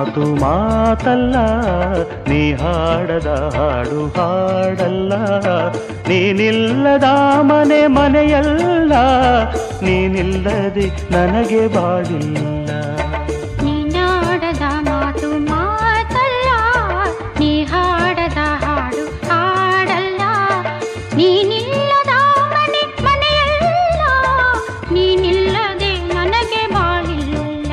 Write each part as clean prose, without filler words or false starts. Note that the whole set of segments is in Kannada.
ಮಾತು ಮಾತಲ್ಲ, ನೀ ಹಾಡದ ಹಾಡು ಹಾಡಲ್ಲ. ನೀನಿಲ್ಲದ ಮನೆ ಮನೆಯಲ್ಲ, ನೀನಿಲ್ಲದೆ ನನಗೆ ಬಾಳಿಲ್ಲ. ನೀನಾಡದ ಮಾತು ಮಾತಲ್ಲ, ನೀ ಹಾಡದ ಹಾಡು ಹಾಡಲ್ಲ. ನೀನಿಲ್ಲದ ಮನೆ ಮನೆಯಲ್ಲ, ನೀನಿಲ್ಲದೆ ನನಗೆ ಬಾಳಿಲ್ಲ.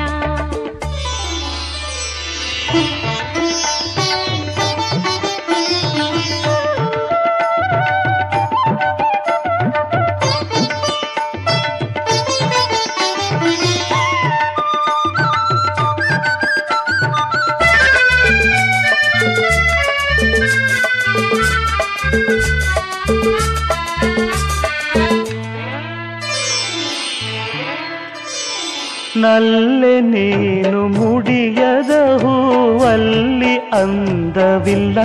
ನಲ್ಲೆ ನೀನು ಮುಡಿಯದ ಹೂವಲ್ಲಿ ಅಂದವಿಲ್ಲ.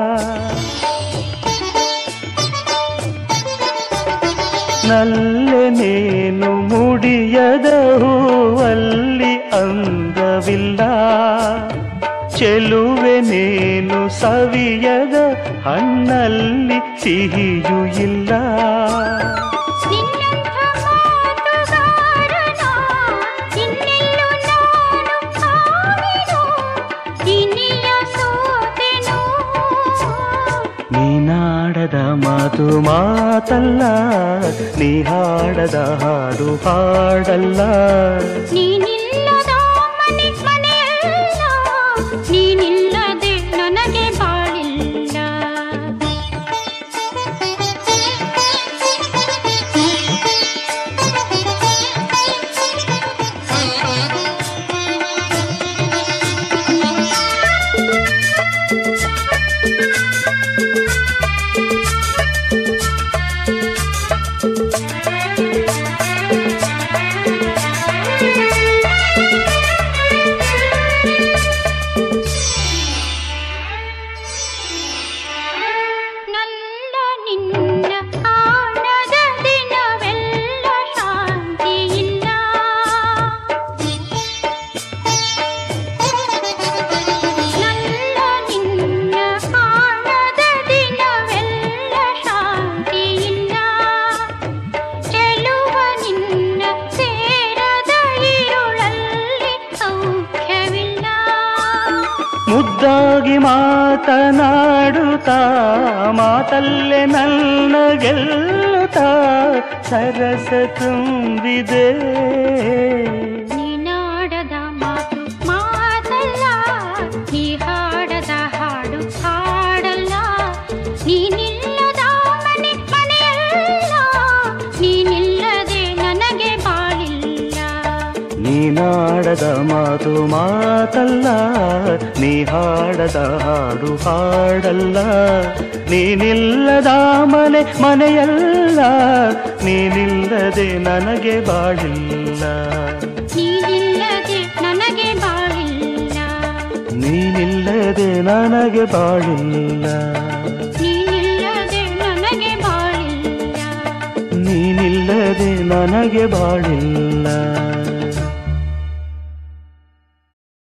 ನಲ್ಲೆ ನೀನು ಮುಡಿಯದ ಹೂವಲ್ಲಿ ಅಂದವಿಲ್ಲ. ಚೆಲುವೆ ನೀನು ಸವಿಯದ ಹಣ್ಣಲ್ಲಿ ಸಿಹಿಯೂ ಇಲ್ಲ. ನೀನಾಡದ ಮಾತು ಮಾತಲ್ಲ, ನೀ ಹಾಡದ ಹಾಡು ಹಾಡಲ್ಲ. ನೀನಿಲ್ಲದ ಮನೆ ಮನೆಯಲ್ಲ, ನೀನಿಲ್ಲದೆ ನನಗೆ ಬಾಳಿಲ್ಲ. ಮುದ್ದಾಗಿ ಮಾತನಾಡುತ್ತಾ ಮಾತಲ್ಲೇ ನನ್ನ ಗೆಲ್ಲುತ್ತಾ ಸರಸ ತುಂಬಿದೆ. ನೀನಾಡದ ಮಾತು ಮಾತಲ್ಲ, ನೀ ಹಾಡದ ಹಾಡು ಹಾಡಲ್ಲ. ನೀನಿಲ್ಲದ ಮನೆ ಮನೆಯಲ್ಲ, ನೀನಿಲ್ಲದೆ ನನಗೆ ಬಾಳಿಲ್ಲ. ನೀನಾಡದ ಮಾತು ಮಾತಲ್ಲ, ನೀ ಹಾಡದ ಹಾಡು ಹಾಡಲ್ಲ. ನೀನಿಲ್ಲದ ಮನೆ ಮನೆಯಲ್ಲ, ನೀನಿಲ್ಲದೆ ನನಗೆ ಬಾಳಿಲ್ಲ. ನೀನಿಲ್ಲದೆ ನನಗೆ ಬಾಳಿಲ್ಲ. ನೀನಿಲ್ಲದೆ ನನಗೆ ಬಾಳಿಲ್ಲ. ನೀನಿಲ್ಲದೆ ನನಗೆ ಬಾಳಿಲ್ಲ. ನೀನಿಲ್ಲದೆ ನನಗೆ ಬಾಳಿಲ್ಲ.